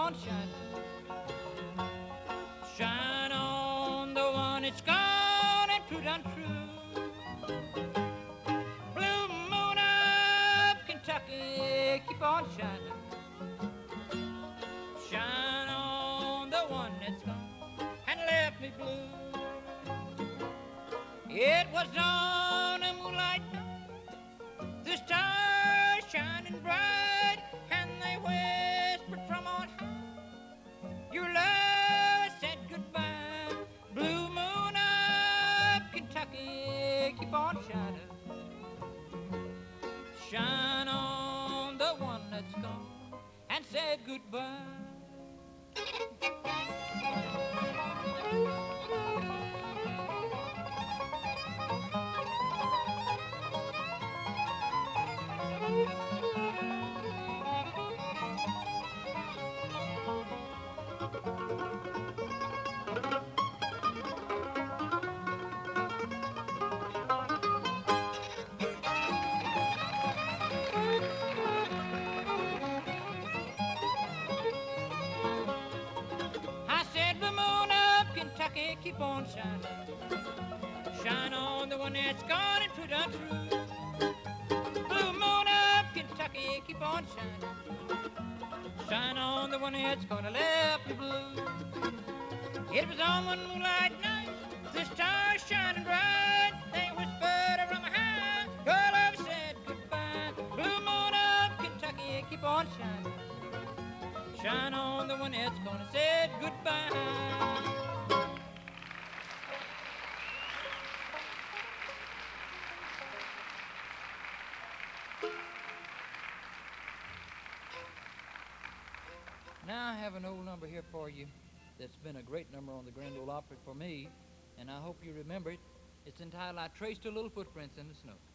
on shining. Shine on the one that's gone and true done true. Blue moon of Kentucky, keep on shining. Shine on the one that's gone and left me blue. It was on a moonlight night, the stars shining bright, and they whispered from on high, your love said goodbye. Blue moon of Kentucky, keep on shining. Shine on the one that's gone and said goodbye. I said, blue moon of Kentucky, keep on shining. Shine on the one that's gone and true done true. Blue moon of Kentucky, keep on shining. Shine on the one that's gonna left me blue. It was on one moonlight night, the stars shining bright. They whispered around my high, your love said goodbye. Blue moon of Kentucky, keep on shining. Shine on the one that's gonna say goodbye. Now I have an old number here for you that's been a great number on the Grand Ole Opry for me, and I hope you remember it. It's entitled, I Traced a Little Footprints in the Snow.